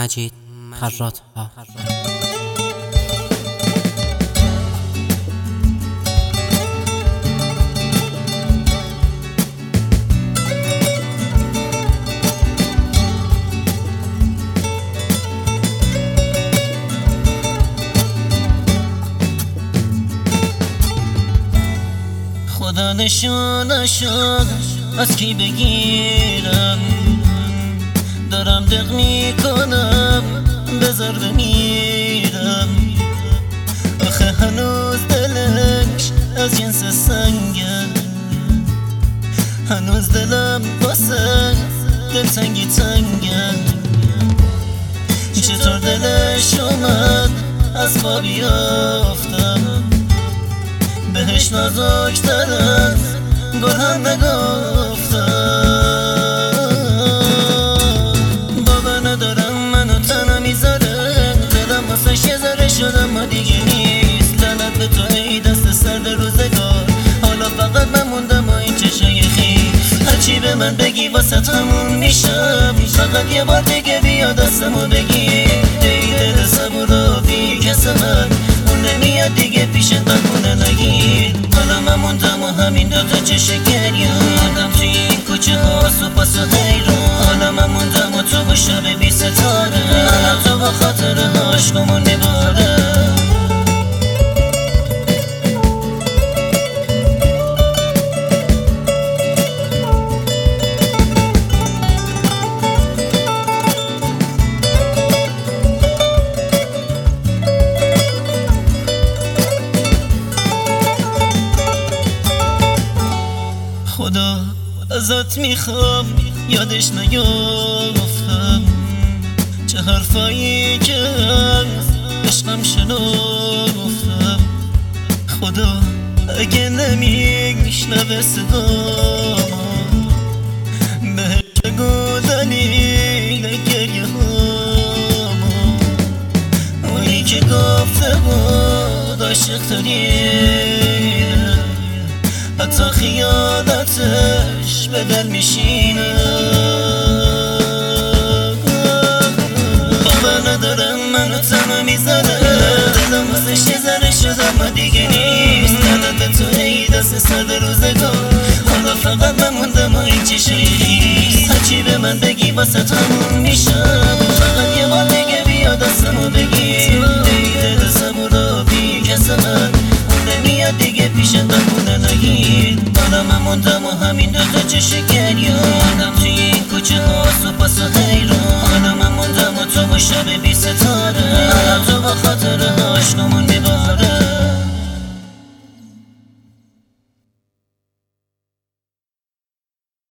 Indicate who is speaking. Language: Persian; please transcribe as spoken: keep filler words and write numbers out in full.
Speaker 1: مجید خراط ها.
Speaker 2: خدا نشانشان از کی بگیرم، دارم دق میکنم بذار بمیرم. آخه هنوز دلش از جنس سنگه، هنوز دلم واسه دلتنگی تنگه. چطور دلش اومد از پا بیافتم، بهش نازک‌تر از گل هم نگفتم. بابا ندارم منو تنها میذاره، دلم واسش یه ذره شد اما دیگه نیست. لعنت به تو ای دست سرد روزگار، حالا فقط من موندم و این چشای خیس. هرچی به من بگی واسه تموم میشم، فقط یه بار دیگه بیا دستمو بگیر. ای دل صبور و بی کس من، اون نمیاد دیگه پیشت بمونه نگیر. حالا من موندم و همین دوتا چشم گریانم توی این کوچه ها سپاس و حیران. حالا من موندم و تو با شب بی ستاره، حالا تو با خاطر عشقمون نباره. خدا ازت میخوام یادش نیافتم، چه حرفایی که از عشقم شنافتم. خدا اگه نمیشنوه صدامو، بهش بگو دلیل گریه هامو. اونی که گفته بود عاشق ترینه، حتی خیانتش به دل میشینه. بابا ندارم منو تنها میذاره، دلم واسش یه ذره شد اما دیگه نیست. لعنت به تو ای دست سرد روزگار، حالا فقط من موندم و این چشای خیس. هرچی به من بگی واسه تموم میشم، فقط یه بار دیگه بیا دستمو بگیر. ای دل صبور و بی کس من، اون نمیاد دیگه پیشت بمونه نگیر. حالا من موندم و همین دوتا چشم گریانم توی این کوچه ها سپاس و